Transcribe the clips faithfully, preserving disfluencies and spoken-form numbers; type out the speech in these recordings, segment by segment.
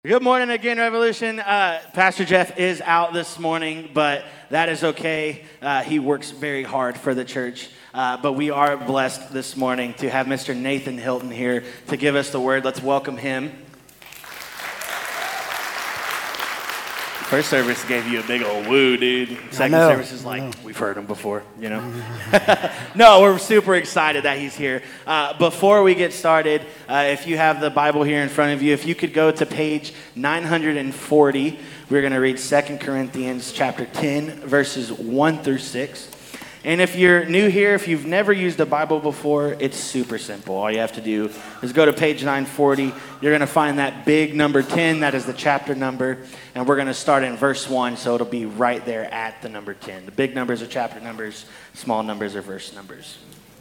Good morning again, Revolution. Uh, Pastor Jeff is out this morning, but that is okay. Uh, he works very hard for the church. Uh, but we are blessed this morning to have Mister Nathan Hilton here to give us the word. Let's welcome him. First service gave you a big old woo, dude. Second service is like, we've heard him before, you know? No, we're super excited that he's here. Uh, before we get started, uh, if you have the Bible here in front of you, if you could go to page nine hundred forty, we're going to read Second Corinthians chapter ten, verses one through six. And if you're new here, if you've never used a Bible before, it's super simple. All you have to do is go to page nine forty. You're going to find that big number ten. That is the chapter number. And we're going to start in verse one, so it'll be right there at the number ten. The big numbers are chapter numbers. Small numbers are verse numbers.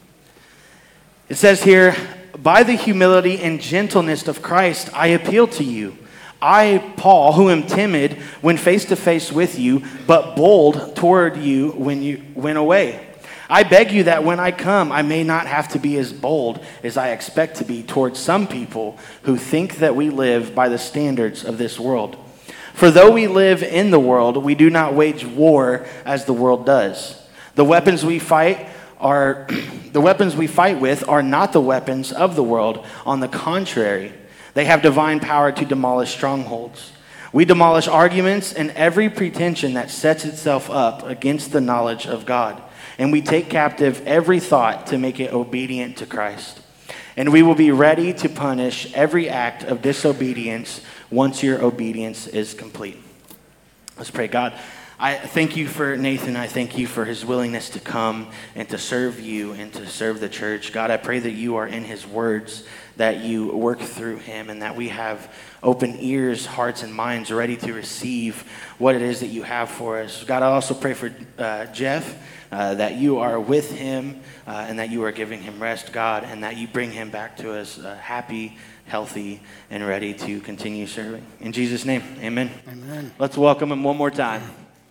It says here, "By the humility and gentleness of Christ, I appeal to you. I, Paul, who am timid when face to face with you, but bold toward you when you went away. I beg you that when I come, I may not have to be as bold as I expect to be towards some people who think that we live by the standards of this world. For though we live in the world, we do not wage war as the world does. The weapons we fight are the weapons we fight with are not the weapons of the world. On the contrary, they have divine power to demolish strongholds. We demolish arguments and every pretension that sets itself up against the knowledge of God. And we take captive every thought to make it obedient to Christ. And we will be ready to punish every act of disobedience once your obedience is complete." Let's pray. God, I thank you for Nathan. I thank you for his willingness to come and to serve you and to serve the church. God, I pray that you are in his words, that you work through him, and that we have open ears, hearts, and minds ready to receive what it is that you have for us. God, I also pray for uh, Jeff, uh, that you are with him uh, and that you are giving him rest, God, and that you bring him back to us uh, happy, healthy, and ready to continue serving. In Jesus' name, amen. Amen. Let's welcome him one more time.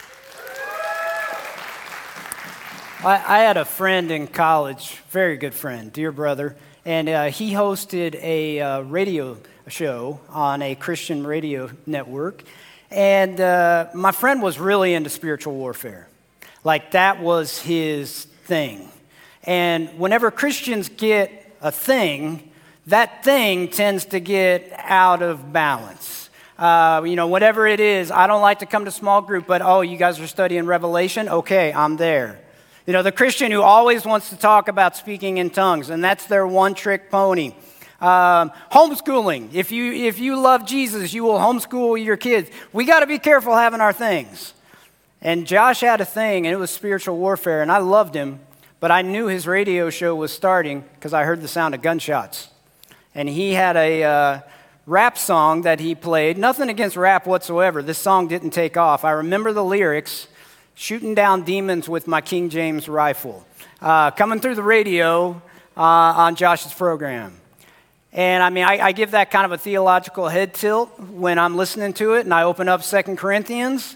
I, I had a friend in college, very good friend, dear brother, and uh, he hosted a uh, radio show on a Christian radio network. And uh, my friend was really into spiritual warfare. Like, that was his thing. And whenever Christians get a thing, that thing tends to get out of balance. Uh, you know, whatever it is, I don't like to come to small group, but, oh, you guys are studying Revelation? Okay, I'm there. You know, the Christian who always wants to talk about speaking in tongues, and that's their one-trick pony. Um, homeschooling. If you if you love Jesus, you will homeschool your kids. We got to be careful having our things. And Josh had a thing, and it was spiritual warfare, and I loved him, but I knew his radio show was starting because I heard the sound of gunshots. And he had a uh, rap song that he played. Nothing against rap whatsoever. This song didn't take off. I remember the lyrics. "Shooting down demons with my King James rifle," uh, coming through the radio uh, on Josh's program. And I mean, I, I give that kind of a theological head tilt when I'm listening to it, and I open up Second Corinthians.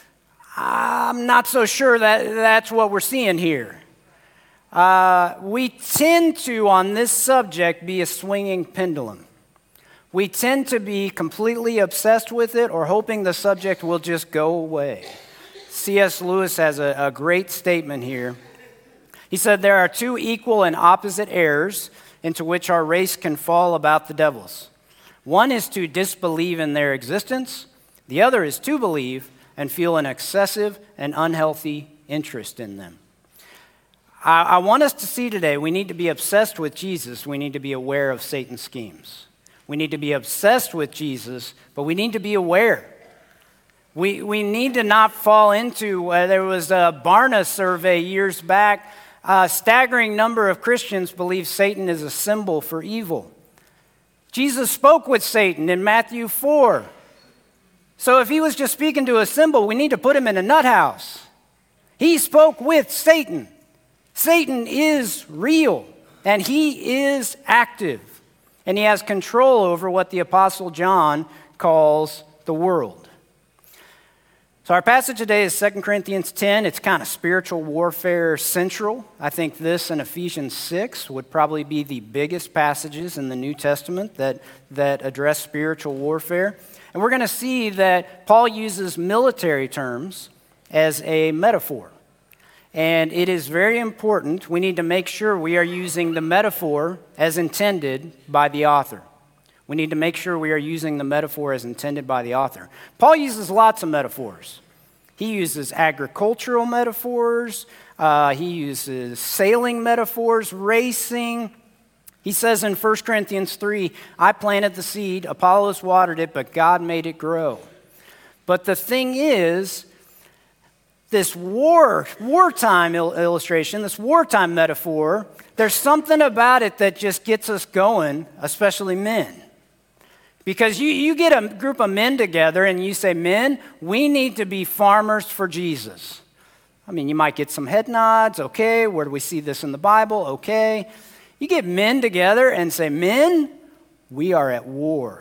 I'm not so sure that that's what we're seeing here. Uh, we tend to, on this subject, be a swinging pendulum. We tend to be completely obsessed with it or hoping the subject will just go away. C S Lewis has a, a great statement here. He said, "There are two equal and opposite errors into which our race can fall about the devils. One is to disbelieve in their existence. The other is to believe and feel an excessive and unhealthy interest in them." I, I want us to see today, we need to be obsessed with Jesus. We need to be aware of Satan's schemes. We need to be obsessed with Jesus, but we need to be aware. We we need to not fall into, uh, there was a Barna survey years back, a staggering number of Christians believe Satan is a symbol for evil. Jesus spoke with Satan in Matthew four. So if he was just speaking to a symbol, we need to put him in a nut house. He spoke with Satan. Satan is real, and he is active, and he has control over what the Apostle John calls the world. So our passage today is Second Corinthians ten. It's kind of spiritual warfare central. I think this and Ephesians six would probably be the biggest passages in the New Testament that, that address spiritual warfare. And we're going to see that Paul uses military terms as a metaphor. And it is very important. We need to make sure we are using the metaphor as intended by the author. We need to make sure we are using the metaphor as intended by the author. Paul uses lots of metaphors. He uses agricultural metaphors. Uh, he uses sailing metaphors, racing. He says in First Corinthians three, I planted the seed, Apollos watered it, but God made it grow. But the thing is, this war, wartime il- illustration, this wartime metaphor, there's something about it that just gets us going, especially men. Because you, you get a group of men together and you say, men, we need to be farmers for Jesus. I mean, you might get some head nods, okay, where do we see this in the Bible? Okay. You get men together and say, men, we are at war.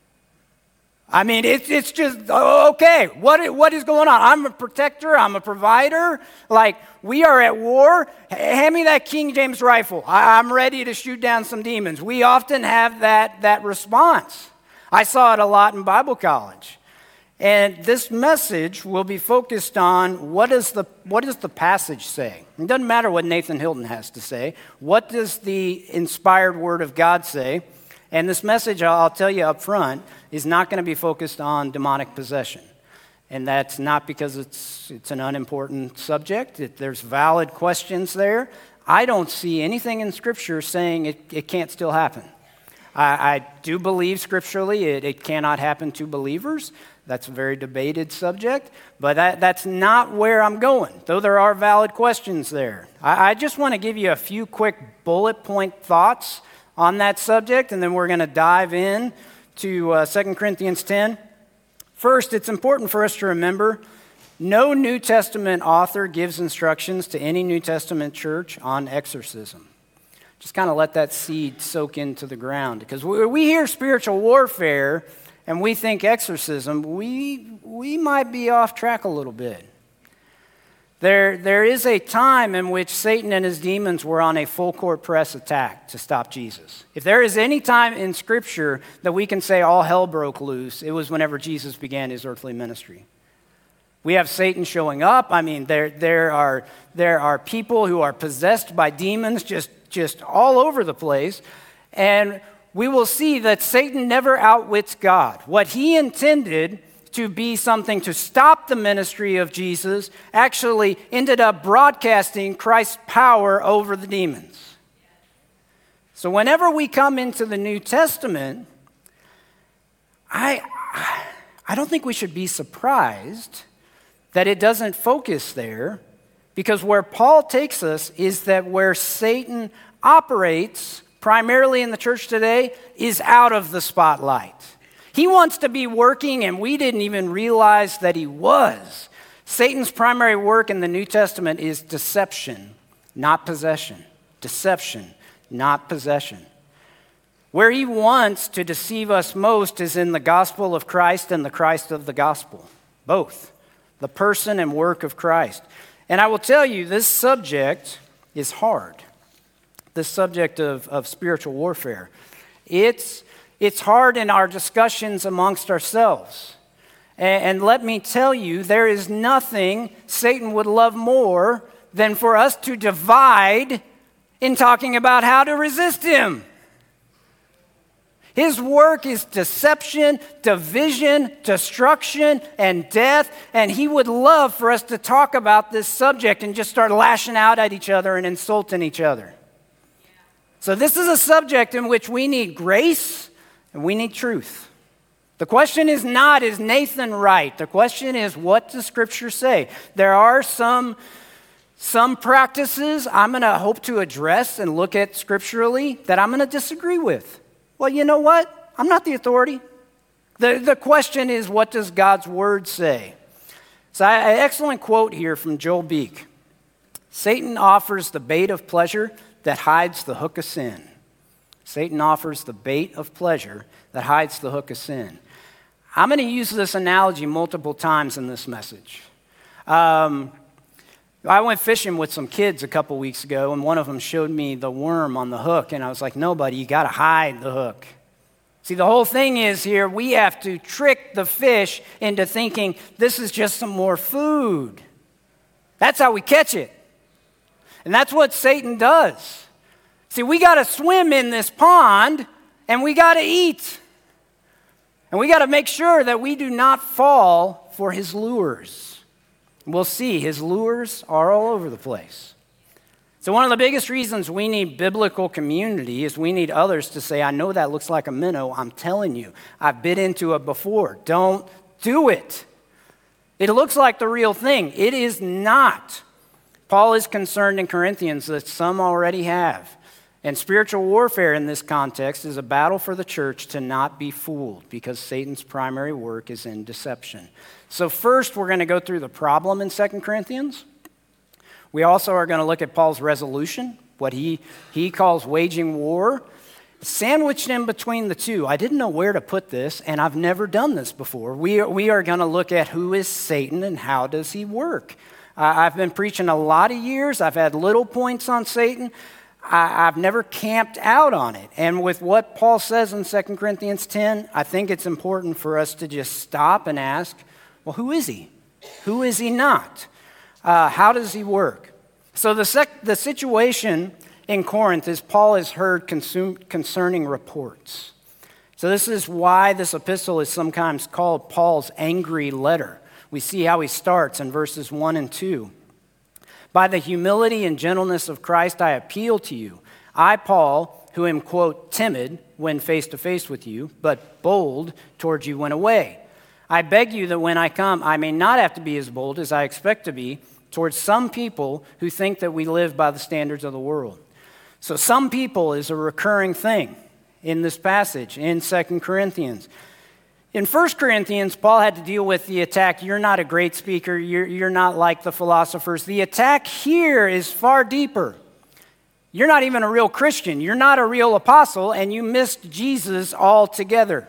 I mean, it's it's just, okay, what, what is going on? I'm a protector, I'm a provider, like, we are at war. Hand me that King James rifle. I, I'm ready to shoot down some demons. We often have that, that response. I saw it a lot in Bible college. And this message will be focused on what, is the, what does the passage say? It doesn't matter what Nathan Hilton has to say. What does the inspired word of God say? And this message, I'll tell you up front, is not going to be focused on demonic possession. And that's not because it's, it's an unimportant subject. It, there's valid questions there. I don't see anything in Scripture saying it, it can't still happen. I, I do believe scripturally it, it cannot happen to believers. That's a very debated subject, but that, that's not where I'm going, though there are valid questions there. I, I just want to give you a few quick bullet point thoughts on that subject, and then we're going to dive in to uh, Second Corinthians ten. First, it's important for us to remember no New Testament author gives instructions to any New Testament church on exorcism. Just kind of let that seed soak into the ground. Because we hear spiritual warfare and we think exorcism, we, we might be off track a little bit. There, there is a time in which Satan and his demons were on a full court press attack to stop Jesus. If there is any time in Scripture that we can say all hell broke loose, it was whenever Jesus began his earthly ministry. We have Satan showing up. I mean, there, there, are, there are people who are possessed by demons just just all over the place, and we will see that Satan never outwits God. What he intended to be something to stop the ministry of Jesus actually ended up broadcasting Christ's power over the demons. So whenever we come into the New Testament, I, I don't think we should be surprised that it doesn't focus there. Because where Paul takes us is that where Satan operates, primarily in the church today, is out of the spotlight. He wants to be working, and we didn't even realize that he was. Satan's primary work in the New Testament is deception, not possession. Deception, not possession. Where he wants to deceive us most is in the gospel of Christ and the Christ of the gospel. Both. The person and work of Christ. And I will tell you, this subject is hard. This subject of, of spiritual warfare. It's, it's hard in our discussions amongst ourselves. And, and let me tell you, there is nothing Satan would love more than for us to divide in talking about how to resist him. His work is deception, division, destruction, and death, and he would love for us to talk about this subject and just start lashing out at each other and insulting each other. So this is a subject in which we need grace and we need truth. The question is not, is Nathan right? The question is, what does Scripture say? There are some, some practices I'm going to hope to address and look at scripturally that I'm going to disagree with. Well, you know what? I'm not the authority. The, the question is, what does God's word say? So I, an excellent quote here from Joel Beek. Satan offers the bait of pleasure that hides the hook of sin. Satan offers the bait of pleasure that hides the hook of sin. I'm going to use this analogy multiple times in this message. Um, I went fishing with some kids a couple weeks ago, and one of them showed me the worm on the hook, and I was like, no, buddy, you got to hide the hook. See, the whole thing is here, we have to trick the fish into thinking this is just some more food. That's how we catch it. And that's what Satan does. See, we got to swim in this pond, and we got to eat. And we got to make sure that we do not fall for his lures. We'll see, his lures are all over the place. So one of the biggest reasons we need biblical community is we need others to say, I know that looks like a minnow. I'm telling you, I've bit into it before. Don't do it. It looks like the real thing. It is not. Paul is concerned in Corinthians that some already have. And spiritual warfare in this context is a battle for the church to not be fooled, because Satan's primary work is in deception. So first, we're going to go through the problem in Second Corinthians. We also are going to look at Paul's resolution, what he, he calls waging war. Sandwiched in between the two, I didn't know where to put this, and I've never done this before. We are, we are going to look at who is Satan and how does he work. Uh, I've been preaching a lot of years. I've had little points on Satan. I, I've never camped out on it. And with what Paul says in Second Corinthians ten, I think it's important for us to just stop and ask, well, who is he? Who is he not? Uh, how does he work? So the, sec- the situation in Corinth is Paul has heard consum- concerning reports. So this is why this epistle is sometimes called Paul's angry letter. We see how he starts in verses one and two. By the humility and gentleness of Christ, I appeal to you. I, Paul, who am, quote, timid when face to face with you, but bold towards you when away. I beg you that when I come, I may not have to be as bold as I expect to be towards some people who think that we live by the standards of the world. So some people is a recurring thing in this passage in Second Corinthians. In First Corinthians, Paul had to deal with the attack, you're not a great speaker, you're, you're not like the philosophers. The attack here is far deeper. You're not even a real Christian. You're not a real apostle, and you missed Jesus altogether.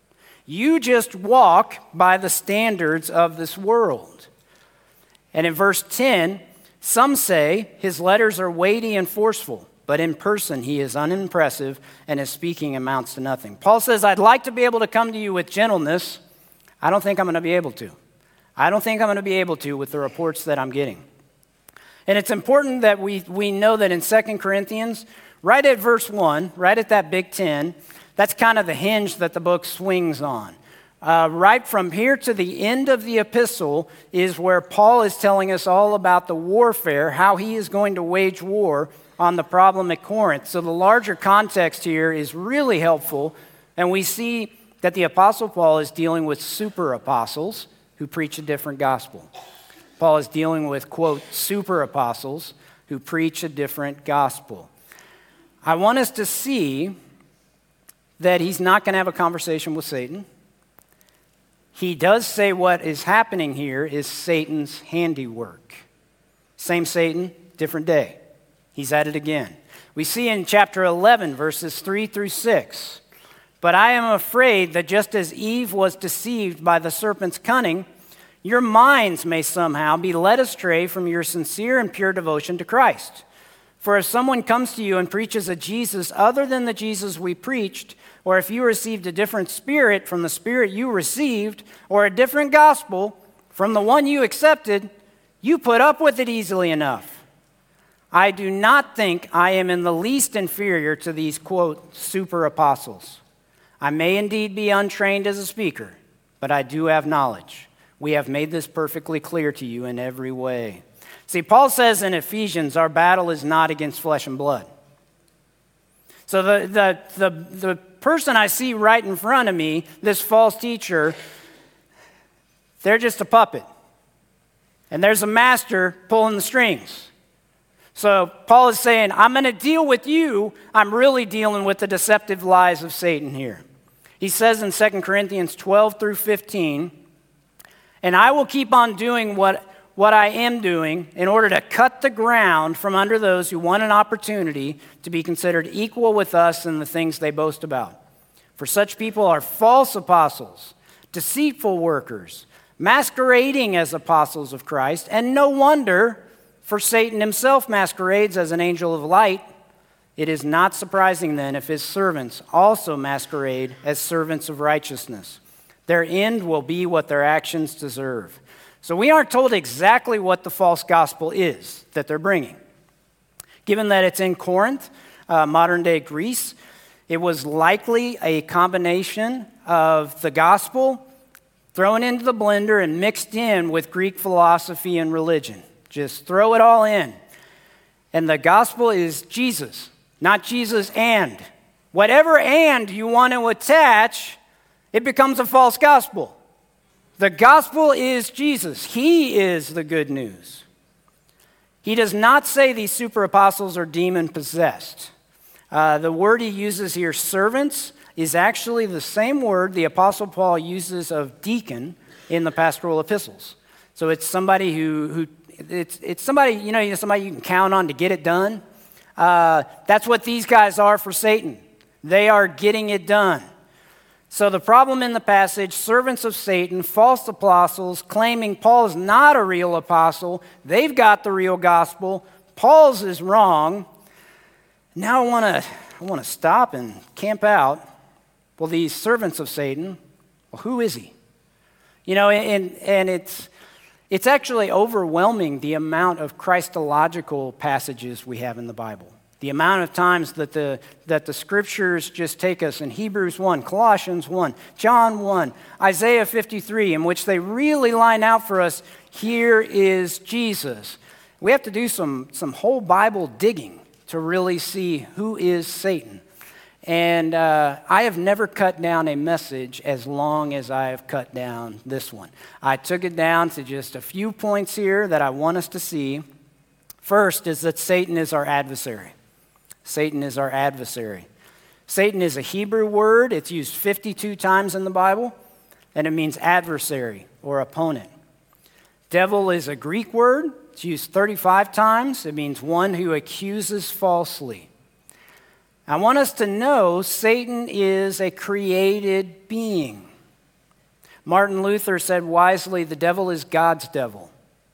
You just walk by the standards of this world. And in verse ten, some say his letters are weighty and forceful, but in person he is unimpressive and his speaking amounts to nothing. Paul says, I'd like to be able to come to you with gentleness. I don't think I'm going to be able to. I don't think I'm going to be able to with the reports that I'm getting. And it's important that we, we know that in Second Corinthians, right at verse one, right at that big ten, that's kind of the hinge that the book swings on. Uh, right from here to the end of the epistle is where Paul is telling us all about the warfare, how he is going to wage war on the problem at Corinth. So the larger context here is really helpful, and we see that the Apostle Paul is dealing with super apostles who preach a different gospel. Paul is dealing with, quote, super apostles who preach a different gospel. I want us to see that he's not going to have a conversation with Satan. He does say what is happening here is Satan's handiwork. Same Satan, different day. He's at it again. We see in chapter eleven, verses three through six, but I am afraid that just as Eve was deceived by the serpent's cunning, your minds may somehow be led astray from your sincere and pure devotion to Christ. For if someone comes to you and preaches a Jesus other than the Jesus we preached, or if you received a different spirit from the spirit you received, or a different gospel from the one you accepted, you put up with it easily enough. I do not think I am in the least inferior to these, quote, super apostles. I may indeed be untrained as a speaker, but I do have knowledge. We have made this perfectly clear to you in every way. See, Paul says in Ephesians, our battle is not against flesh and blood. So the, the, the, the person I see right in front of me, this false teacher, they're just a puppet. And there's a master pulling the strings. So Paul is saying, I'm going to deal with you. I'm really dealing with the deceptive lies of Satan here. He says in Second Corinthians twelve through fifteen, and I will keep on doing what, what I am doing in order to cut the ground from under those who want an opportunity to be considered equal with us in the things they boast about. For such people are false apostles, deceitful workers, masquerading as apostles of Christ, and no wonder, for Satan himself masquerades as an angel of light. It is not surprising then if his servants also masquerade as servants of righteousness. Their end will be what their actions deserve. So we aren't told exactly what the false gospel is that they're bringing. Given that it's in Corinth, uh, modern-day Greece, it was likely a combination of the gospel thrown into the blender and mixed in with Greek philosophy and religion. Just throw it all in. And the gospel is Jesus, not Jesus and. Whatever and you want to attach, it becomes a false gospel. The gospel is Jesus. He is the good news. He does not say these super apostles are demon-possessed. Uh, the word he uses here, servants, is actually the same word the Apostle Paul uses of deacon in the pastoral epistles. So it's somebody who, who it's, it's somebody, you know, somebody you can count on to get it done. Uh, that's what these guys are for Satan. They are getting it done. So the problem in the passage, servants of Satan, false apostles, claiming Paul is not a real apostle. They've got the real gospel. Paul's is wrong. Now I want to I want to stop and camp out. Well, these servants of Satan, well, who is he? You know, and, and it's, it's actually overwhelming the amount of Christological passages we have in the Bible. The amount of times that the, that the scriptures just take us in Hebrews one, Colossians one, John one, Isaiah fifty-three, in which they really line out for us, here is Jesus. We have to do some, some whole Bible digging to really see who is Satan. And uh, I have never cut down a message as long as I have cut down this one. I took it down to just a few points here that I want us to see. First is that Satan is our adversary. Satan is our adversary. Satan is a Hebrew word. It's used fifty-two times in the Bible, and it means adversary or opponent. Devil is a Greek word. It's used thirty-five times. It means one who accuses falsely. I want us to know Satan is a created being. Martin Luther said wisely, the devil is God's devil.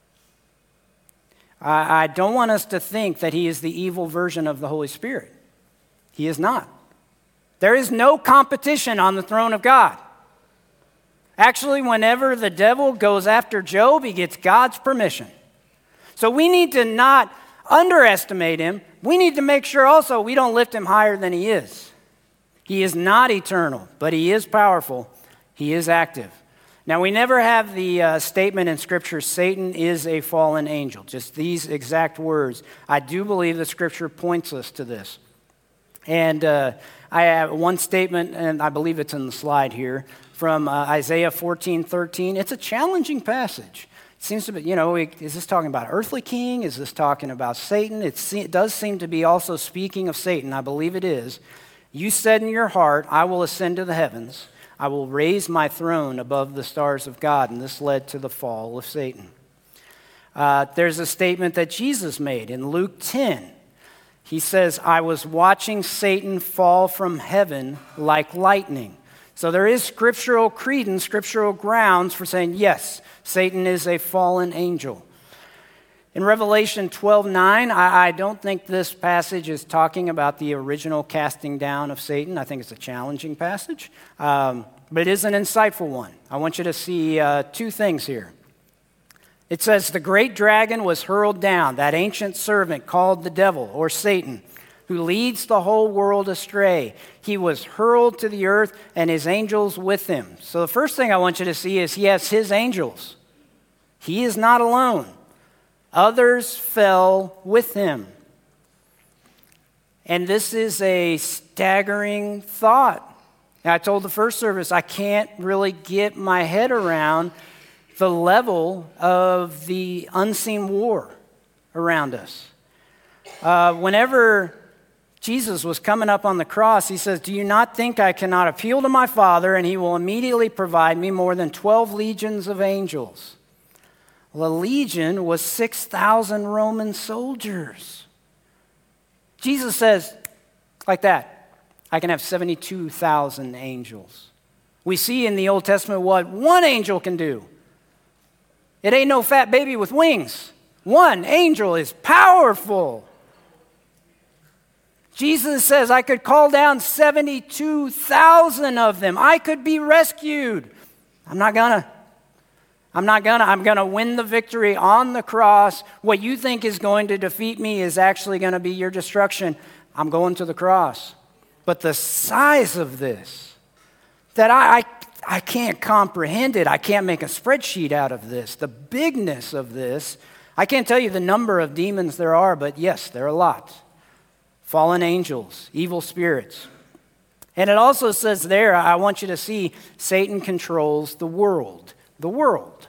I, I don't want us to think that he is the evil version of the Holy Spirit. He is not. There is no competition on the throne of God. Actually, whenever the devil goes after Job, he gets God's permission. So we need to not underestimate him. We need to make sure also we don't lift him higher than he is. He is not eternal, but he is powerful. He is active. Now, we never have the uh, statement in Scripture, Satan is a fallen angel. Just these exact words. I do believe the Scripture points us to this. And uh, I have one statement, and I believe it's in the slide here, from uh, Isaiah fourteen thirteen. It's a challenging passage. It seems to be, you know, is this talking about earthly king? Is this talking about Satan? It, se- it does seem to be also speaking of Satan. I believe it is. You said in your heart, I will ascend to the heavens. I will raise my throne above the stars of God. And this led to the fall of Satan. Uh, there's a statement that Jesus made in Luke ten. He says, I was watching Satan fall from heaven like lightning. So there is scriptural credence, scriptural grounds for saying, yes, Satan is a fallen angel. In Revelation twelve nine, I, I don't think this passage is talking about the original casting down of Satan. I think it's a challenging passage, um, but it is an insightful one. I want you to see uh, two things here. It says, the great dragon was hurled down, that ancient servant called the devil or Satan, who leads the whole world astray. He was hurled to the earth and his angels with him. So the first thing I want you to see is he has his angels. He is not alone. Others fell with him. And this is a staggering thought. Now, I told the first service, I can't really get my head around the level of the unseen war around us. Uh, whenever Jesus was coming up on the cross, he says, do you not think I cannot appeal to my Father and he will immediately provide me more than twelve legions of angels? Well, a legion was six thousand Roman soldiers. Jesus says, like that, I can have seventy-two thousand angels. We see in the Old Testament what one angel can do. It ain't no fat baby with wings. One angel is powerful. Jesus says, I could call down seventy-two thousand of them. I could be rescued. I'm not gonna. I'm not gonna. I'm gonna win the victory on the cross. What you think is going to defeat me is actually going to be your destruction. I'm going to the cross. But the size of this, that I, I, I can't comprehend it. I can't make a spreadsheet out of this. The bigness of this, I can't tell you the number of demons there are, but yes, there are a lot. Fallen angels, evil spirits. And it also says there, I want you to see, Satan controls the world. The world.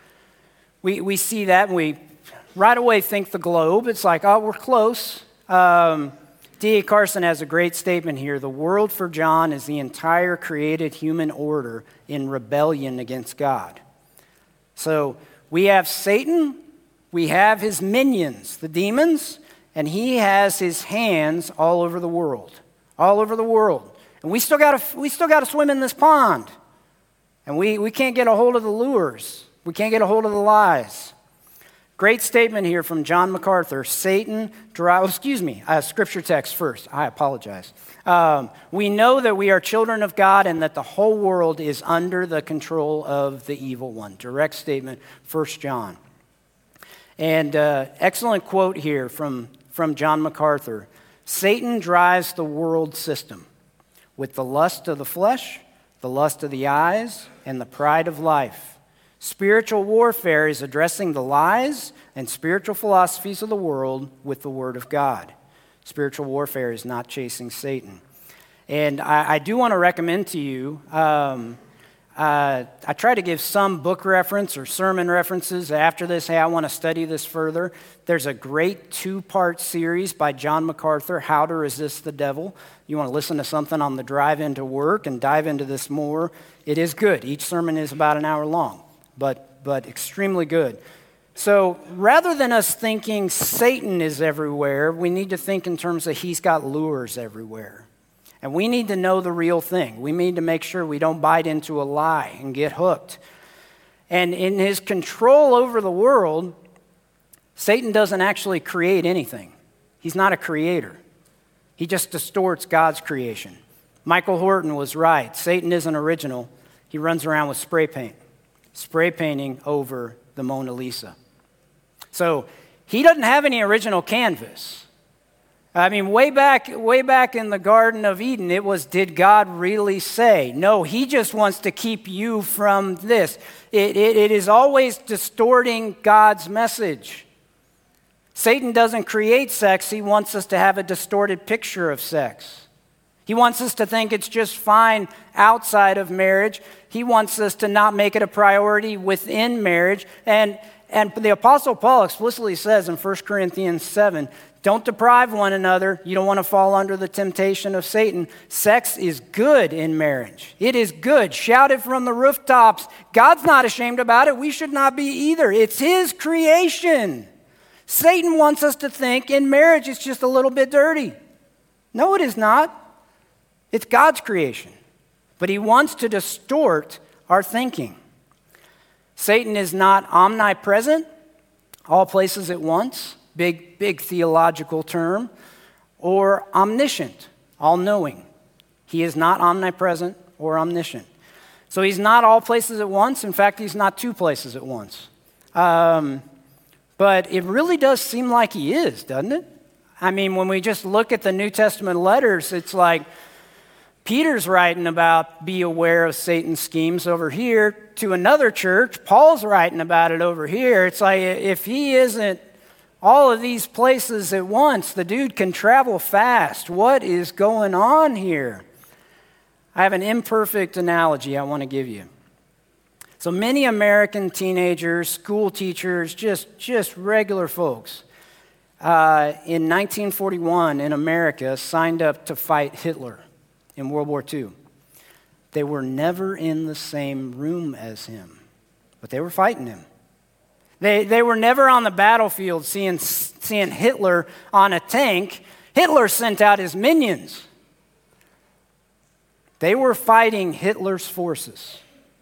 We, we see that and we right away think the globe. It's like, oh, we're close. Um, D A Carson has a great statement here. The world for John is the entire created human order in rebellion against God. So we have Satan, we have his minions, the demons, and he has his hands all over the world, all over the world. And we still got to we still got to swim in this pond. And we, we can't get a hold of the lures. We can't get a hold of the lies. Great statement here from John MacArthur. Satan drives, oh, excuse me, uh, scripture text first. I apologize. Um, we know that we are children of God and that the whole world is under the control of the evil one. Direct statement, First John. And uh, excellent quote here from, from John MacArthur. Satan drives the world system with the lust of the flesh, the lust of the eyes, and the pride of life. Spiritual warfare is addressing the lies and spiritual philosophies of the world with the Word of God. Spiritual warfare is not chasing Satan. And I, I do want to recommend to you, um, uh, I try to give some book reference or sermon references after this. Hey, I want to study this further. There's a great two-part series by John MacArthur, How to Resist the Devil. You want to listen to something on the drive into work and dive into this more. It is good. Each sermon is about an hour long. But, but extremely good. So rather than us thinking Satan is everywhere, we need to think in terms of he's got lures everywhere. And we need to know the real thing. We need to make sure we don't bite into a lie and get hooked. And in his control over the world, Satan doesn't actually create anything. He's not a creator. He just distorts God's creation. Michael Horton was right. Satan isn't original. He runs around with spray paint. Spray painting over the Mona Lisa. So he doesn't have any original canvas. I mean, way back, way back in the Garden of Eden, it was, did God really say? No, he just wants to keep you from this. It, it, it is always distorting God's message. Satan doesn't create sex. He wants us to have a distorted picture of sex. He wants us to think it's just fine outside of marriage. He wants us to not make it a priority within marriage. And, and the Apostle Paul explicitly says in First Corinthians seven, don't deprive one another. You don't want to fall under the temptation of Satan. Sex is good in marriage. It is good. Shout it from the rooftops. God's not ashamed about it. We should not be either. It's his creation. Satan wants us to think in marriage it's just a little bit dirty. No, it is not. It's God's creation, but he wants to distort our thinking. Satan is not omnipresent, all places at once, big, big theological term, or omniscient, all-knowing. He is not omnipresent or omniscient. So he's not all places at once. In fact, he's not two places at once. Um, but it really does seem like he is, doesn't it? I mean, when we just look at the New Testament letters, it's like, Peter's writing about be aware of Satan's schemes over here to another church. Paul's writing about it over here. It's like if he isn't all of these places at once, the dude can travel fast. What is going on here? I have an imperfect analogy I want to give you. So many American teenagers, school teachers, just, just regular folks, uh, in nineteen forty-one in America signed up to fight Hitler in World War Two. They were never in the same room as him, but they were fighting him. They, they were never on the battlefield seeing, seeing Hitler on a tank. Hitler sent out his minions. They were fighting Hitler's forces.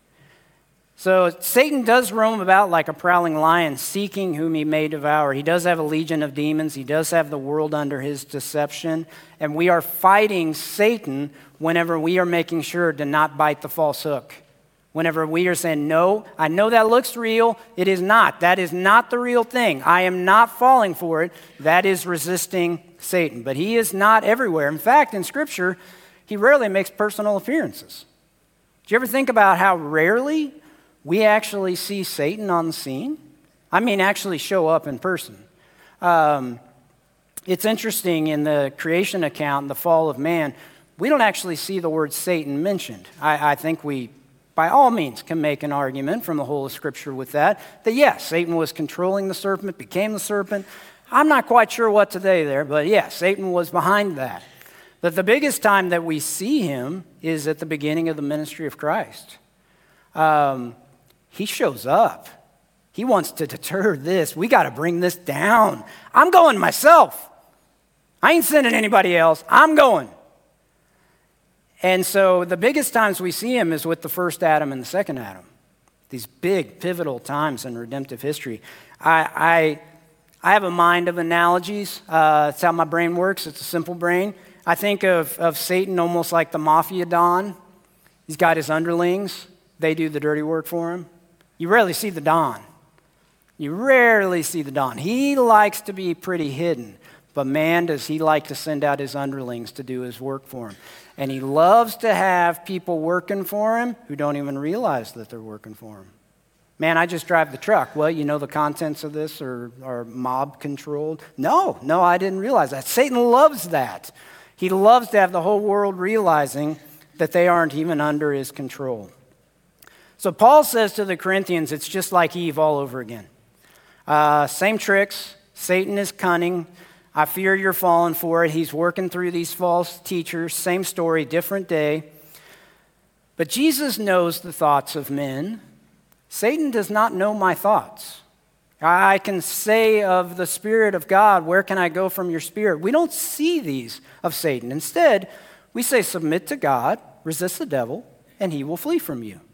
So Satan does roam about like a prowling lion, seeking whom he may devour. He does have a legion of demons. He does have the world under his deception. And we are fighting Satan whenever we are making sure to not bite the false hook. Whenever we are saying, no, I know that looks real. It is not. That is not the real thing. I am not falling for it. That is resisting Satan. But he is not everywhere. In fact, in Scripture, he rarely makes personal appearances. Do you ever think about how rarely we actually see Satan on the scene? I mean, actually show up in person. Um, it's interesting in the creation account, the fall of man, we don't actually see the word Satan mentioned. I, I think we, by all means, can make an argument from the whole of Scripture with that, that yes, Satan was controlling the serpent, became the serpent. I'm not quite sure what to say there, but yes, Satan was behind that. But the biggest time that we see him is at the beginning of the ministry of Christ. Um, he shows up. He wants to deter this. We got to bring this down. I'm going myself. I ain't sending anybody else. I'm going. And so the biggest times we see him is with the first Adam and the second Adam. These big, pivotal times in redemptive history. I, I, I have a mind of analogies. Uh, that's how my brain works. It's a simple brain. I think of, of Satan almost like the mafia don. He's got his underlings. They do the dirty work for him. You rarely see the don. You rarely see the don. He likes to be pretty hidden. But man, does he like to send out his underlings to do his work for him. And he loves to have people working for him who don't even realize that they're working for him. Man, I just drive the truck. Well, you know the contents of this are, are mob controlled? No, no, I didn't realize that. Satan loves that. He loves to have the whole world realizing that they aren't even under his control. So Paul says to the Corinthians, it's just like Eve all over again. Uh, same tricks. Satan is cunning. I fear you're falling for it. He's working through these false teachers. Same story, different day. But Jesus knows the thoughts of men. Satan does not know my thoughts. I can say of the Spirit of God, where can I go from your Spirit? We don't see these of Satan. Instead, we say, submit to God, resist the devil, and he will flee from you.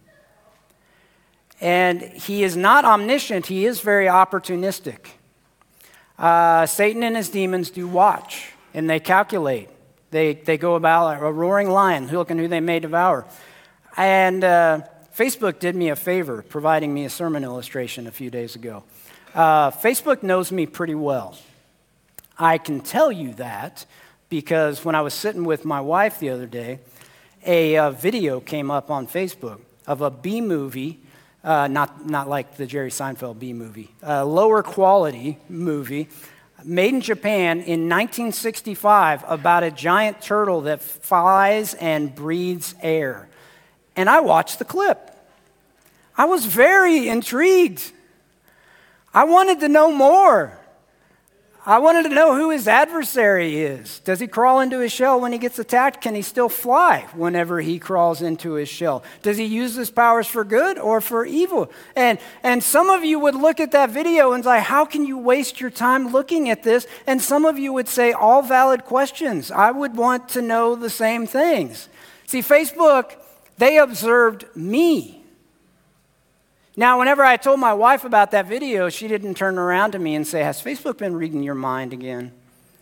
And he is not omniscient. He is very opportunistic. Uh, Satan and his demons do watch, and they calculate. They, they go about a roaring lion, looking who they may devour. And uh, Facebook did me a favor, providing me a sermon illustration a few days ago. Uh, Facebook knows me pretty well. I can tell you that because when I was sitting with my wife the other day, a uh, video came up on Facebook of a B movie, uh, not, not like the Jerry Seinfeld B movie, a lower quality movie made in Japan in nineteen sixty-five about a giant turtle that flies and breathes air. And I watched the clip. I was very intrigued. I wanted to know more. I wanted to know who his adversary is. Does he crawl into his shell when he gets attacked? Can he still fly whenever he crawls into his shell? Does he use his powers for good or for evil? And, and some of you would look at that video and say, how can you waste your time looking at this? And some of you would say, all valid questions. I would want to know the same things. See, Facebook, they observed me. Now, whenever I told my wife about that video, she didn't turn around to me and say, has Facebook been reading your mind again?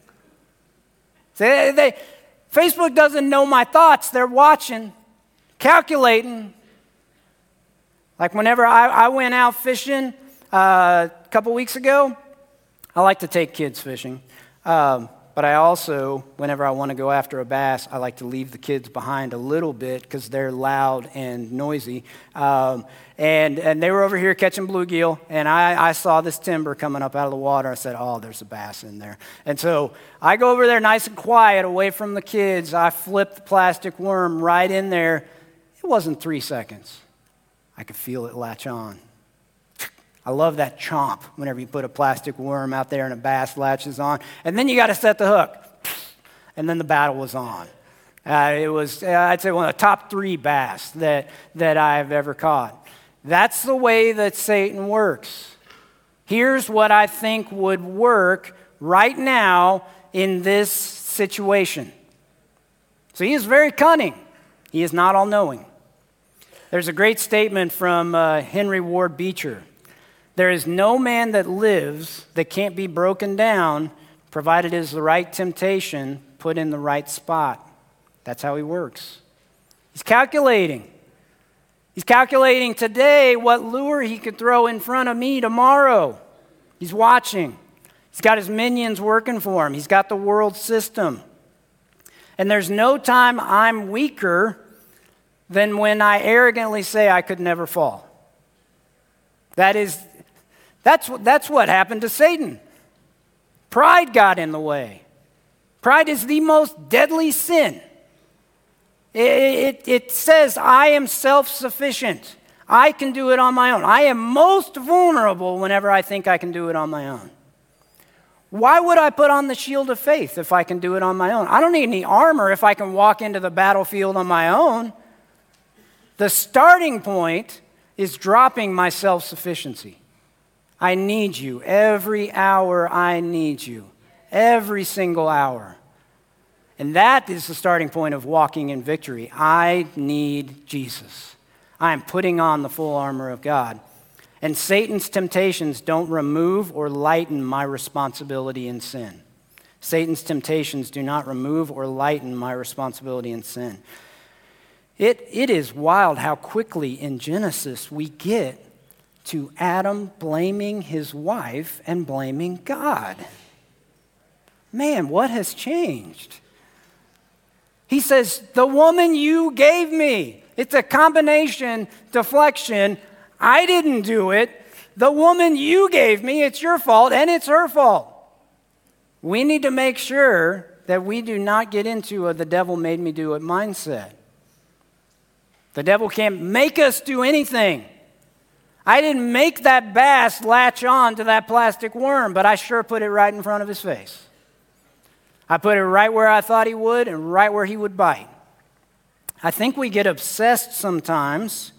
They, they, Facebook doesn't know my thoughts. They're watching, calculating. Like whenever I, I went out fishing uh, a couple weeks ago, I like to take kids fishing. Um, But I also, whenever I want to go after a bass, I like to leave the kids behind a little bit because they're loud and noisy. Um, and, and they were over here catching bluegill, and I, I saw this timber coming up out of the water. I said, oh, there's a bass in there. And so I go over there nice and quiet away from the kids. I flip the plastic worm right in there. It wasn't three seconds. I could feel it latch on. I love that chomp whenever you put a plastic worm out there and a bass latches on. And then you got to set the hook. And then the battle was on. Uh, it was, uh, I'd say, one of the top three bass that, that I've ever caught. That's the way that Satan works. Here's what I think would work right now in this situation. So he is very cunning. He is not all-knowing. There's a great statement from uh, Henry Ward Beecher. There is no man that lives that can't be broken down, provided it is the right temptation put in the right spot. That's how he works. He's calculating. He's calculating today what lure he could throw in front of me tomorrow. He's watching. He's got his minions working for him. He's got the world system. And there's no time I'm weaker than when I arrogantly say I could never fall. That is, that's, that's what happened to Satan. Pride got in the way. Pride is the most deadly sin. It, it, it says, I am self-sufficient. I can do it on my own. I am most vulnerable whenever I think I can do it on my own. Why would I put on the shield of faith if I can do it on my own? I don't need any armor if I can walk into the battlefield on my own. The starting point is dropping my self-sufficiency. I need you. Every hour I need you. Every single hour. And that is the starting point of walking in victory. I need Jesus. I am putting on the full armor of God. And Satan's temptations don't remove or lighten my responsibility in sin. Satan's temptations do not remove or lighten my responsibility in sin. It, it is wild how quickly in Genesis we get to Adam blaming his wife and blaming God. Man, what has changed? He says, the woman you gave me. It's a combination, deflection. I didn't do it. The woman you gave me, it's your fault, and it's her fault. We need to make sure that we do not get into a the devil made me do it mindset. The devil can't make us do anything. I didn't make that bass latch on to that plastic worm, but I sure put it right in front of his face. I put it right where I thought he would and right where he would bite. I think we get obsessed sometimes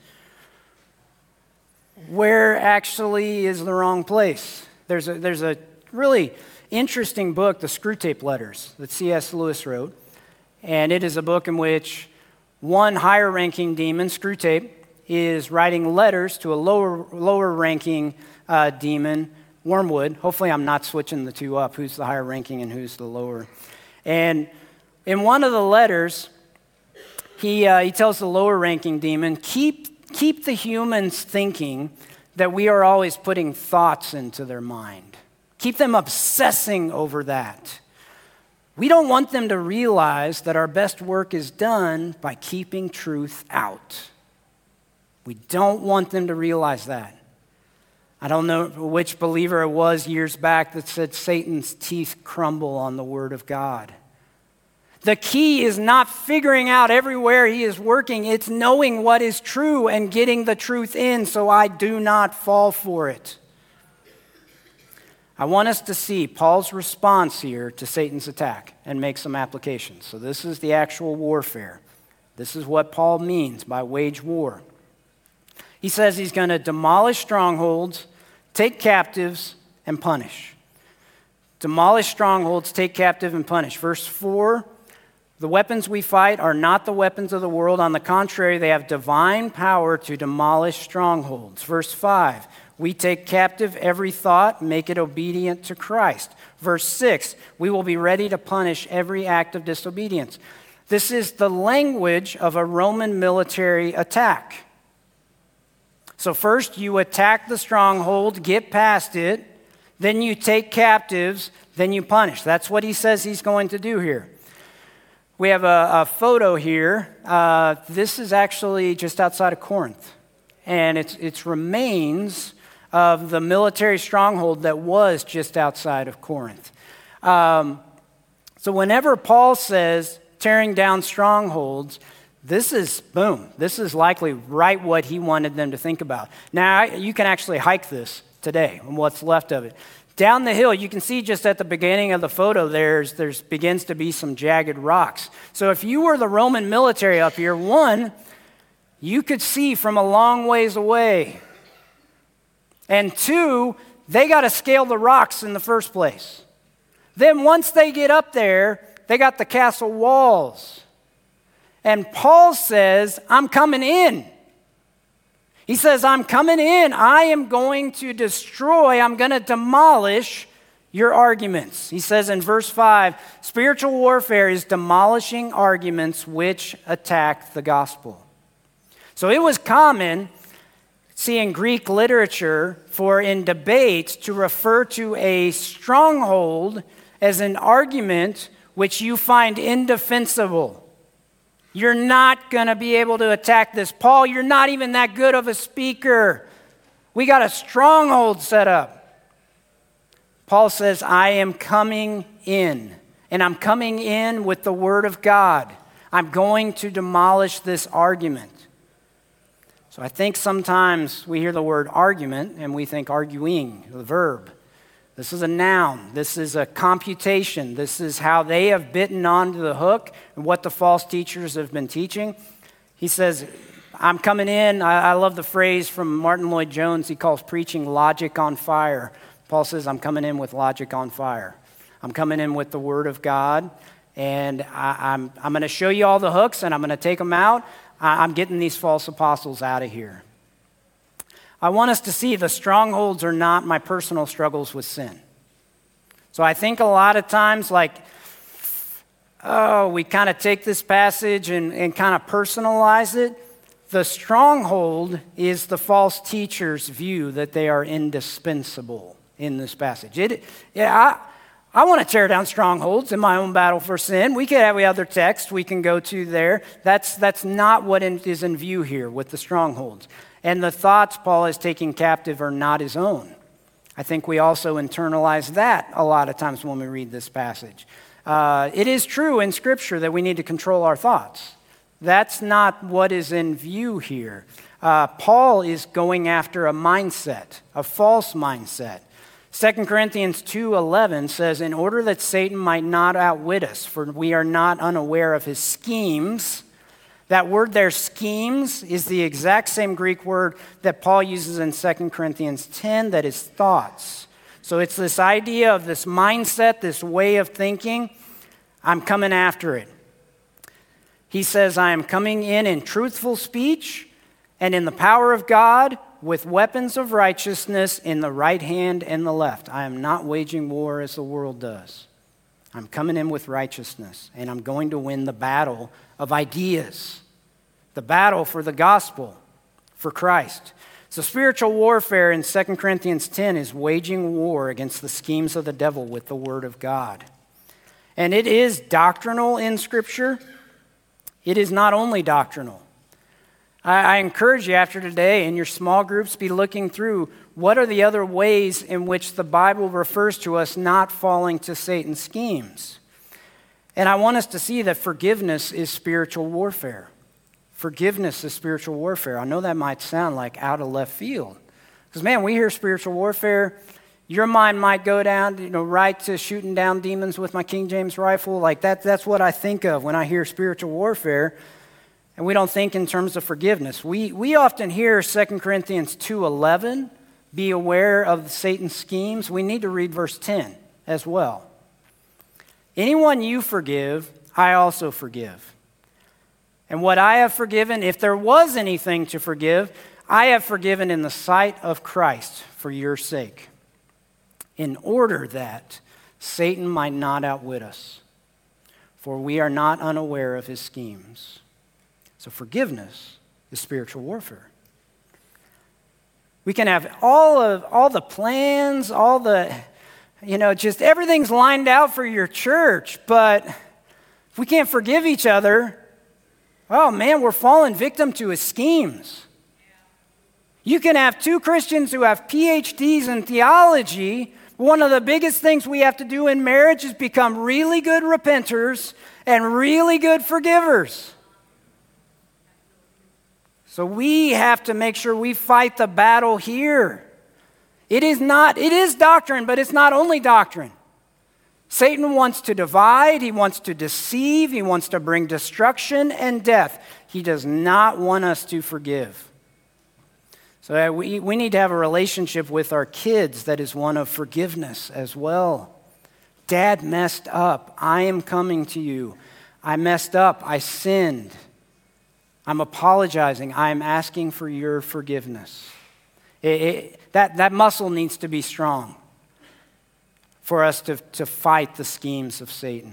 where actually is the wrong place. There's a, there's a really interesting book, The Screwtape Letters, that C S Lewis wrote. And it is a book in which one higher-ranking demon, Screwtape, is writing letters to a lower, lower-ranking uh, demon, Wormwood. Hopefully I'm not switching the two up, who's the higher ranking and who's the lower. And in one of the letters, he, uh, he tells the lower ranking demon, keep, keep the humans thinking that we are always putting thoughts into their mind. Keep them obsessing over that. We don't want them to realize that our best work is done by keeping truth out. We don't want them to realize that. I don't know which believer it was years back that said Satan's teeth crumble on the word of God. The key is not figuring out everywhere he is working. It's knowing what is true and getting the truth in so I do not fall for it. I want us to see Paul's response here to Satan's attack and make some applications. So this is the actual warfare. This is what Paul means by wage war. He says he's going to demolish strongholds, take captives, and punish. Demolish strongholds, take captive, and punish. Verse four, the weapons we fight are not the weapons of the world. On the contrary, they have divine power to demolish strongholds. Verse five, we take captive every thought, make it obedient to Christ. Verse six, we will be ready to punish every act of disobedience. This is the language of a Roman military attack. So first you attack the stronghold, get past it, then you take captives, then you punish. That's what he says he's going to do here. We have a, a photo here. Uh, this is actually just outside of Corinth. And it's, it's remains of the military stronghold that was just outside of Corinth. Um, so whenever Paul says tearing down strongholds, this is, boom, this is likely right what he wanted them to think about. Now, you can actually hike this today, and what's left of it. Down the hill, you can see just at the beginning of the photo, there's, there's begins to be some jagged rocks. So if you were the Roman military up here, one, you could see from a long ways away. And two, they got to scale the rocks in the first place. Then once they get up there, they got the castle walls. And Paul says, I'm coming in. He says, I'm coming in. I am going to destroy, I'm going to demolish your arguments. He says in verse five, spiritual warfare is demolishing arguments which attack the gospel. So it was common, see in Greek literature, for in debates to refer to a stronghold as an argument which you find indefensible. You're not going to be able to attack this. Paul, you're not even that good of a speaker. We got a stronghold set up. Paul says, I am coming in, and I'm coming in with the word of God. I'm going to demolish this argument. So I think sometimes we hear the word argument, and we think arguing, the verb. This is a noun. This is a computation. This is how they have bitten onto the hook and what the false teachers have been teaching. He says, I'm coming in. I, I love the phrase from Martin Lloyd-Jones. He calls preaching logic on fire. Paul says, I'm coming in with logic on fire. I'm coming in with the word of God, and I, I'm, I'm going to show you all the hooks, and I'm going to take them out. I, I'm getting these false apostles out of here. I want us to see the strongholds are not my personal struggles with sin. So I think a lot of times, like, oh, we kind of take this passage and, and kind of personalize it. The stronghold is the false teacher's view that they are indispensable in this passage. It, yeah, I, I want to tear down strongholds in my own battle for sin. We could have other texts we can go to there. That's, that's not what in, is in view here with the strongholds. And the thoughts Paul is taking captive are not his own. I think we also internalize that a lot of times when we read this passage. Uh, it is true in Scripture that we need to control our thoughts. That's not what is in view here. Uh, Paul is going after a mindset, a false mindset. Second Corinthians two eleven says, in order that Satan might not outwit us, for we are not unaware of his schemes. That word there, schemes, is the exact same Greek word that Paul uses in Second Corinthians ten, that is thoughts. So it's this idea of this mindset, this way of thinking. I'm coming after it. He says, I am coming in in truthful speech and in the power of God with weapons of righteousness in the right hand and the left. I am not waging war as the world does. I'm coming in with righteousness, and I'm going to win the battle of ideas, the battle for the gospel, for Christ. So spiritual warfare in Second Corinthians ten is waging war against the schemes of the devil with the word of God. And it is doctrinal in Scripture. It is not only doctrinal. I, I encourage you after today in your small groups, be looking through what are the other ways in which the Bible refers to us not falling to Satan's schemes. And I want us to see that forgiveness is spiritual warfare. Forgiveness is spiritual warfare. I know that might sound like out of left field. Because, man, we hear spiritual warfare. Your mind might go down, you know, right to shooting down demons with my King James rifle. Like that, that's what I think of when I hear spiritual warfare. And we don't think in terms of forgiveness. We, we often hear Second Corinthians two eleven, be aware of Satan's schemes. We need to read verse ten as well. Anyone you forgive, I also forgive. And what I have forgiven, if there was anything to forgive, I have forgiven in the sight of Christ for your sake, in order that Satan might not outwit us, for we are not unaware of his schemes. So forgiveness is spiritual warfare. We can have all of all the plans, all the, you know, just everything's lined out for your church, but if we can't forgive each other, oh man, we're falling victim to his schemes. You can have two Christians who have P H Ds in theology. One of the biggest things we have to do in marriage is become really good repenters and really good forgivers. So we have to make sure we fight the battle here. It is not, it is doctrine, but it's not only doctrine. Satan wants to divide, he wants to deceive, he wants to bring destruction and death. He does not want us to forgive. So we, we need to have a relationship with our kids that is one of forgiveness as well. Dad messed up. I am coming to you. I messed up. I sinned. I'm apologizing. I'm asking for your forgiveness. It, it, that, that muscle needs to be strong for us to, to fight the schemes of Satan.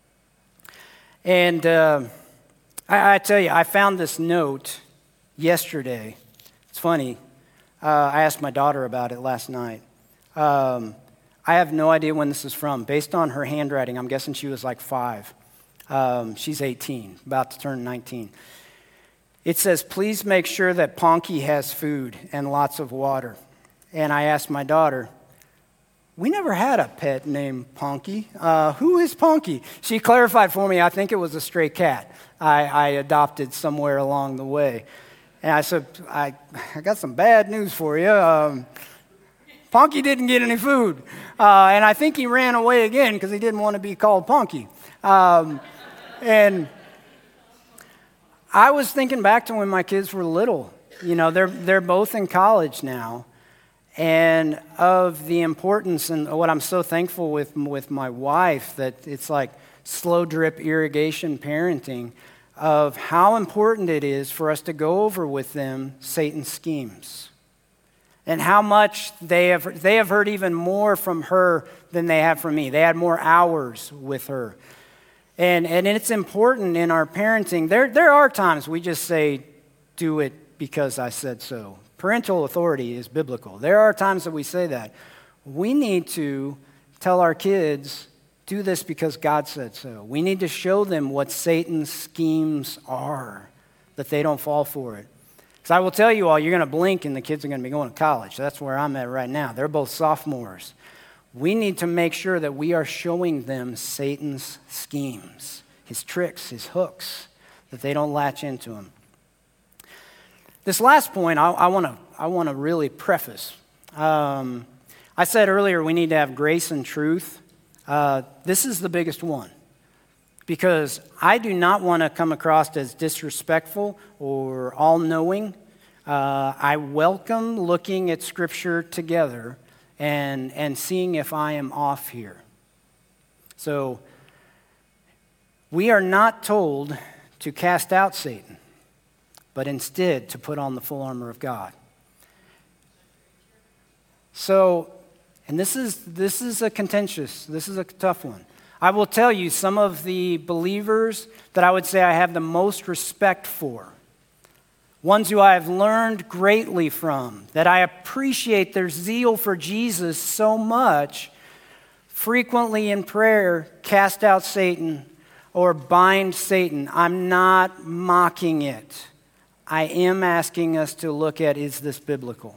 And uh, I, I tell you, I found this note yesterday. It's funny. Uh, I asked my daughter about it last night. Um, I have no idea when this is from. Based on her handwriting, I'm guessing she was like five. Um, she's eighteen, about to turn nineteen. It says, please make sure that Ponky has food and lots of water. And I asked my daughter, we never had a pet named Ponky. Uh, who is Ponky? She clarified for me, I think it was a stray cat I, I adopted somewhere along the way. And I said, I, I got some bad news for you. Um, Ponky didn't get any food. Uh, and I think he ran away again because he didn't want to be called Ponky. Um, and I was thinking back to when my kids were little. You know, they're they're both in college now. And of the importance and what I'm so thankful with, with my wife, that it's like slow drip irrigation parenting, of how important it is for us to go over with them Satan's schemes. And how much they have they have heard even more from her than they have from me. They had more hours with her. And and it's important in our parenting. There there are times we just say, do it because I said so. Parental authority is biblical. There are times that we say that. We need to tell our kids, do this because God said so. We need to show them what Satan's schemes are, that they don't fall for it. Because I will tell you all, you're going to blink and the kids are going to be going to college. That's where I'm at right now. They're both sophomores. We need to make sure that we are showing them Satan's schemes, his tricks, his hooks, that they don't latch into them. This last point, I want to I want to really preface. Um, I said earlier we need to have grace and truth. Uh, this is the biggest one, because I do not want to come across as disrespectful or all-knowing. Uh, I welcome looking at Scripture together and and seeing if I am off here. So we are not told to cast out Satan, but instead to put on the full armor of God. So, and this is this is a contentious, this is a tough one. I will tell you, some of the believers that I would say I have the most respect for, ones who I have learned greatly from, that I appreciate their zeal for Jesus so much, frequently in prayer cast out Satan or bind Satan. I'm not mocking it. I am asking us to look at, is this biblical?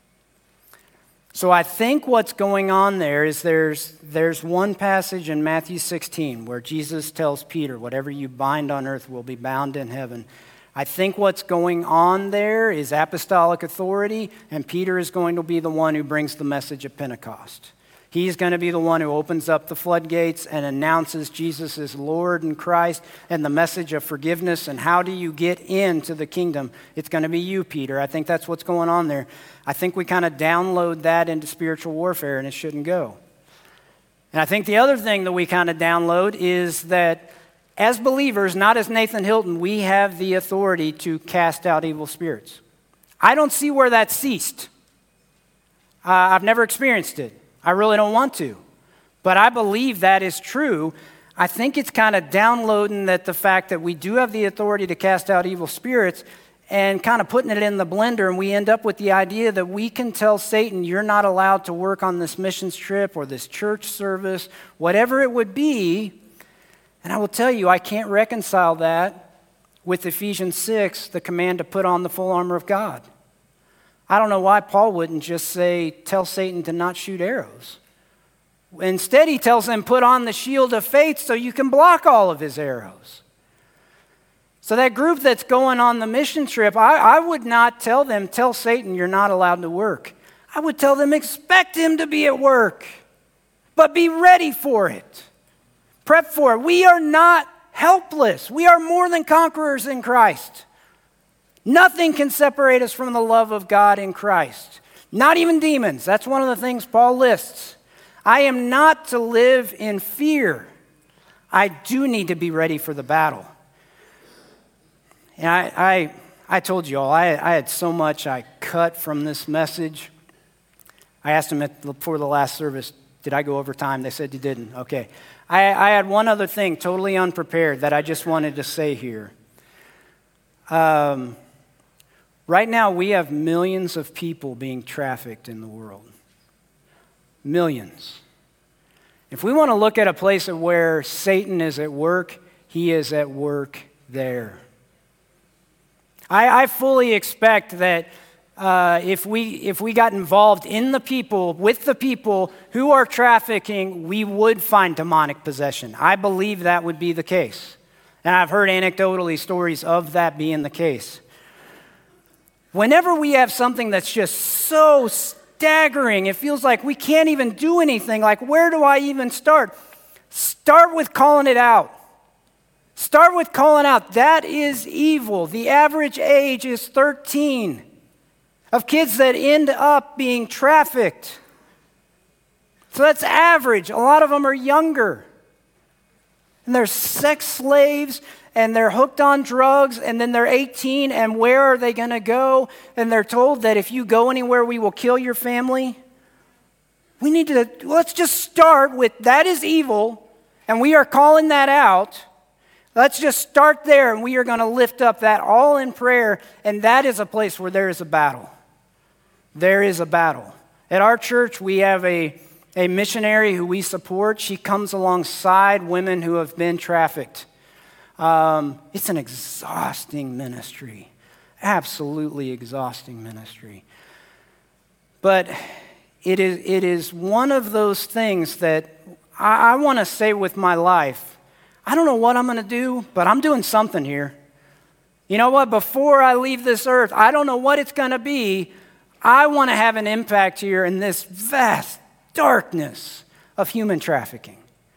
So I think what's going on there is there's there's one passage in Matthew sixteen where Jesus tells Peter, whatever you bind on earth will be bound in heaven. I think what's going on there is apostolic authority, and Peter is going to be the one who brings the message of Pentecost. He's going to be the one who opens up the floodgates and announces Jesus is Lord and Christ and the message of forgiveness. And how do you get into the kingdom? It's going to be you, Peter. I think that's what's going on there. I think we kind of download that into spiritual warfare, and it shouldn't go. And I think the other thing that we kind of download is that as believers, not as Nathan Hilton, we have the authority to cast out evil spirits. I don't see where that ceased. Uh, I've never experienced it. I really don't want to. But I believe that is true. I think it's kind of downloading that the fact that we do have the authority to cast out evil spirits and kind of putting it in the blender, and we end up with the idea that we can tell Satan, you're not allowed to work on this missions trip or this church service, whatever it would be. And I will tell you, I can't reconcile that with Ephesians six, the command to put on the full armor of God. I don't know why Paul wouldn't just say, tell Satan to not shoot arrows. Instead, he tells them, put on the shield of faith so you can block all of his arrows. So that group that's going on the mission trip, I, I would not tell them, tell Satan you're not allowed to work. I would tell them, expect him to be at work, but be ready for it. Prep for it. We are not helpless. We are more than conquerors in Christ. Nothing can separate us from the love of God in Christ. Not even demons. That's one of the things Paul lists. I am not to live in fear. I do need to be ready for the battle. And I, I, I told you all, I, I had so much I cut from this message. I asked them at, before the last service, did I go over time? They said you didn't. Okay. I, I had one other thing, totally unprepared, that I just wanted to say here. Um, right now, we have millions of people being trafficked in the world. Millions. If we want to look at a place where Satan is at work, he is at work there. I, I fully expect that uh, if we if we got involved in the people, with the people who are trafficking, we would find demonic possession. I believe that would be the case. And I've heard anecdotally stories of that being the case. Whenever we have something that's just so staggering, it feels like we can't even do anything. Like, where do I even start? Start with calling it out. Start with calling out, that is evil. The average age is thirteen of kids that end up being trafficked. So that's average. A lot of them are younger. And they're sex slaves, and they're hooked on drugs, and then they're eighteen, and where are they going to go? And they're told that if you go anywhere, we will kill your family. We need to, let's just start with, that is evil, and we are calling that out. Let's just start there, and we are going to lift up that all in prayer, and that is a place where there is a battle. There is a battle. At our church, we have a, a missionary who we support. She comes alongside women who have been trafficked. Um, it's an exhausting ministry, absolutely exhausting ministry. But it is, it is one of those things that I, I want to say with my life, I don't know what I'm going to do, but I'm doing something here. You know what? Before I leave this earth, I don't know what it's going to be. I want to have an impact here in this vast darkness of human trafficking.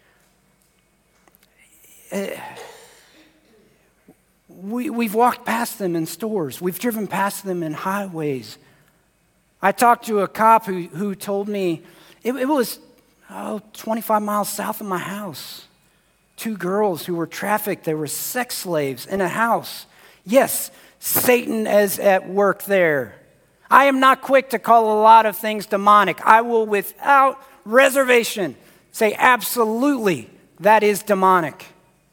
We, we've walked past them in stores. We've driven past them in highways. I talked to a cop who, who told me it, it was oh, twenty-five miles south of my house. Two girls who were trafficked. They were sex slaves in a house. Yes, Satan is at work there. I am not quick to call a lot of things demonic. I will, without reservation, say absolutely that is demonic.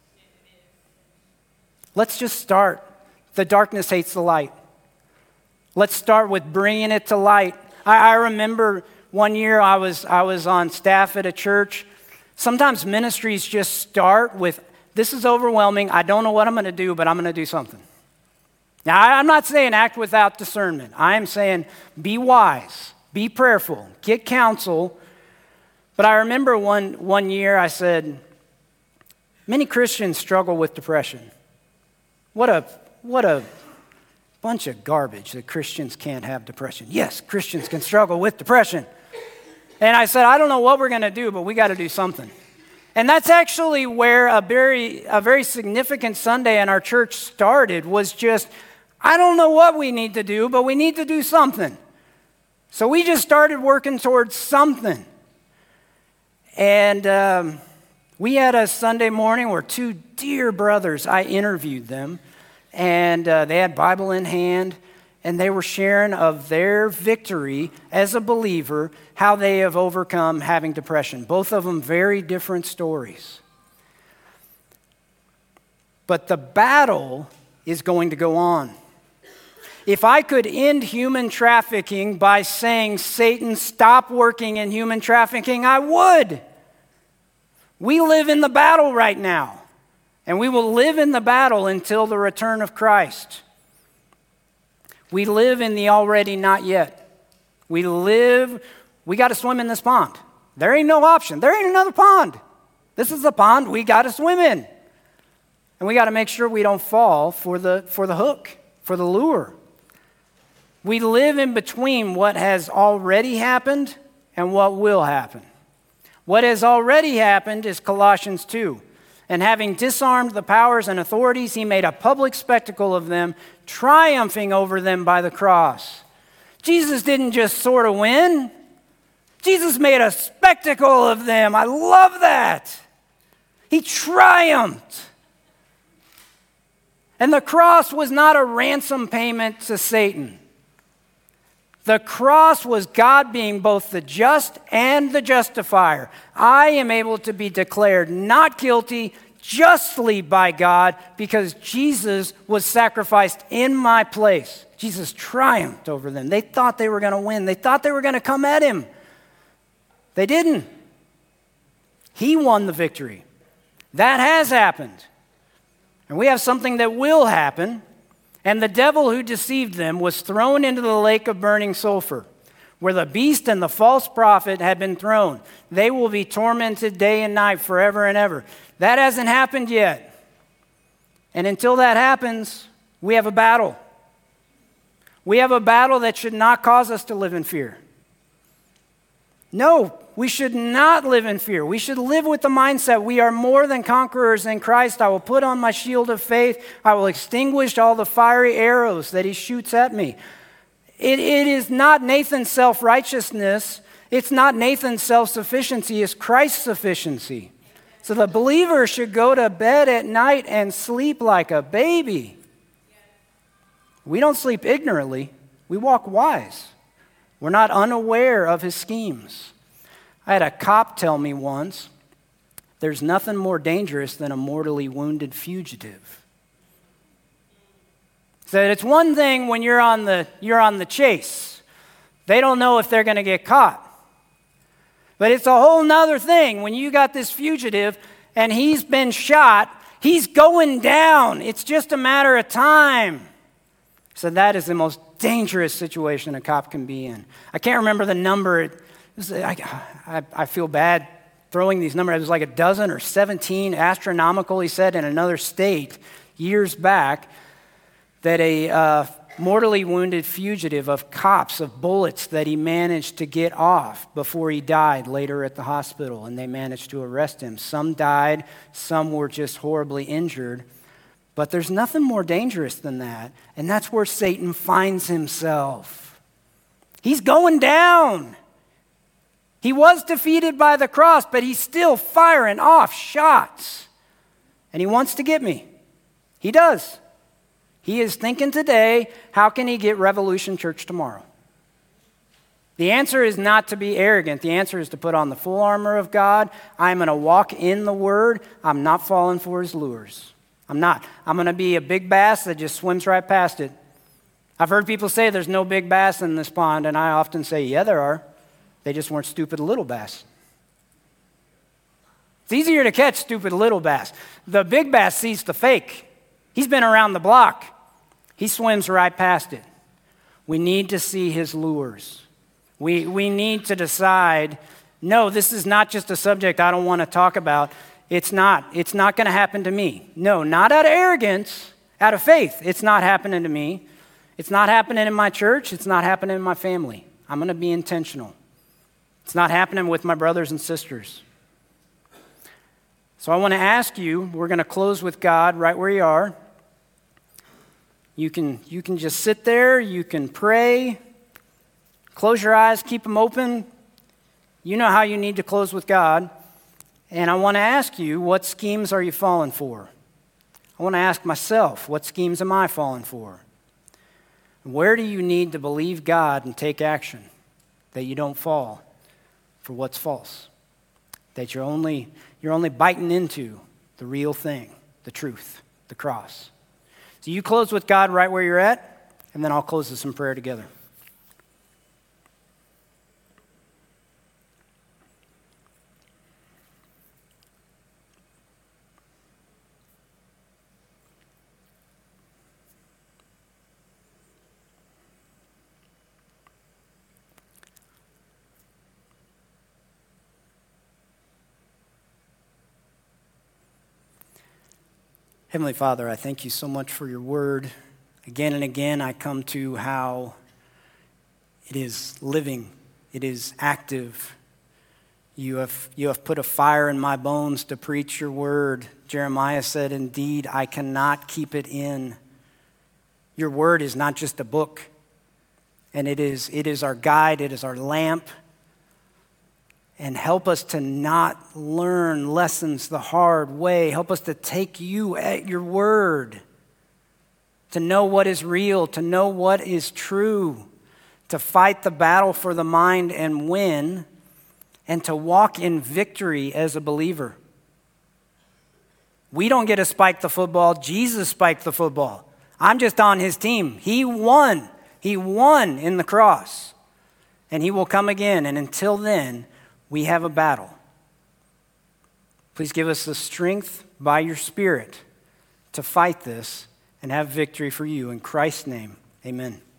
Let's just start. The darkness hates the light. Let's start with bringing it to light. I, I remember one year I was I was on staff at a church. Sometimes ministries just start with, this is overwhelming, I don't know what I'm going to do, but I'm going to do something. Now, I'm not saying act without discernment. I am saying be wise, be prayerful, get counsel. But I remember one, one year I said, many Christians struggle with depression. What a, what a bunch of garbage that Christians can't have depression. Yes, Christians can struggle with depression. And I said, I don't know what we're going to do, but we got to do something. And that's actually where a very, a very significant Sunday in our church started, was just, I don't know what we need to do, but we need to do something. So we just started working towards something. And um, we had a Sunday morning where two dear brothers, I interviewed them, and uh, they had Bible in hand, and they were sharing of their victory as a believer, how they have overcome having depression. Both of them very different stories. But the battle is going to go on. If I could end human trafficking by saying, Satan, stop working in human trafficking, I would. We live in the battle right now, and we will live in the battle until the return of Christ. We live in the already not yet. We live, we got to swim in this pond. There ain't no option. There ain't another pond. This is the pond we got to swim in. And we got to make sure we don't fall for the, for the hook, for the lure. We live in between what has already happened and what will happen. What has already happened is Colossians two. And having disarmed the powers and authorities, he made a public spectacle of them, triumphing over them by the cross. Jesus didn't just sort of win. Jesus made a spectacle of them. I love that. He triumphed. And the cross was not a ransom payment to Satan. The cross was God being both the just and the justifier. I am able to be declared not guilty justly by God because Jesus was sacrificed in my place. Jesus triumphed over them. They thought they were going to win. They thought they were going to come at him. They didn't. He won the victory. That has happened. And we have something that will happen. And the devil who deceived them was thrown into the lake of burning sulfur, where the beast and the false prophet had been thrown. They will be tormented day and night forever and ever. That hasn't happened yet. And until that happens, we have a battle. We have a battle that should not cause us to live in fear. No, we should not live in fear. We should live with the mindset, we are more than conquerors in Christ. I will put on my shield of faith. I will extinguish all the fiery arrows that he shoots at me. It, it is not Nathan's self-righteousness. It's not Nathan's self-sufficiency. It's Christ's sufficiency. So the believer should go to bed at night and sleep like a baby. We don't sleep ignorantly. We walk wise. We're not unaware of his schemes. I had a cop tell me once, there's nothing more dangerous than a mortally wounded fugitive. So it's one thing when you're on the, you're on the chase. They don't know if they're going to get caught. But it's a whole nother thing when you got this fugitive and he's been shot, he's going down. It's just a matter of time. So that is the most dangerous situation a cop can be in. I can't remember the number. It was, I, I, I feel bad throwing these numbers. It was like a dozen or seventeen, astronomical, he said, in another state years back, that a uh, mortally wounded fugitive of cops, of bullets that he managed to get off before he died later at the hospital, and they managed to arrest him. Some died, some were just horribly injured. But there's nothing more dangerous than that, and that's where Satan finds himself. He's going down. He was defeated by the cross, but he's still firing off shots. And he wants to get me. He does. He is thinking today, how can he get Revolution Church tomorrow? The answer is not to be arrogant. The answer is to put on the full armor of God. I'm going to walk in the Word. I'm not falling for his lures. I'm not. I'm going to be a big bass that just swims right past it. I've heard people say there's no big bass in this pond, and I often say, yeah, there are. They just weren't stupid little bass. It's easier to catch stupid little bass. The big bass sees the fake. He's been around the block. He swims right past it. We need to see his lures. We, we need to decide, no, this is not just a subject I don't want to talk about. It's not. It's not going to happen to me. No, not out of arrogance, out of faith. It's not happening to me. It's not happening in my church. It's not happening in my family. I'm going to be intentional. It's not happening with my brothers and sisters. So I want to ask you, we're going to close with God right where you are. You can, you can just sit there. You can pray. Close your eyes. Keep them open. You know how you need to close with God. And I want to ask you, what schemes are you falling for? I want to ask myself, what schemes am I falling for? Where do you need to believe God and take action that you don't fall for what's false? That you're only, you're only biting into the real thing, the truth, the cross. So you close with God right where you're at, and then I'll close this in prayer together. Heavenly Father, I thank you so much for your word. Again and again, I come to how it is living, it is active. You have, you have put a fire in my bones to preach your word. Jeremiah said, indeed, I cannot keep it in. Your word is not just a book, and it is, it is our guide, it is our lamp. And help us to not learn lessons the hard way. Help us to take you at your word. to know what is real, to know what is true, to fight the battle for the mind and win, and to walk in victory as a believer. We don't get to spike the football. Jesus spiked the football. I'm just on his team. He won. He won in the cross. And he will come again. And until then, we have a battle. Please give us the strength by your Spirit to fight this and have victory for you. In Christ's name, amen.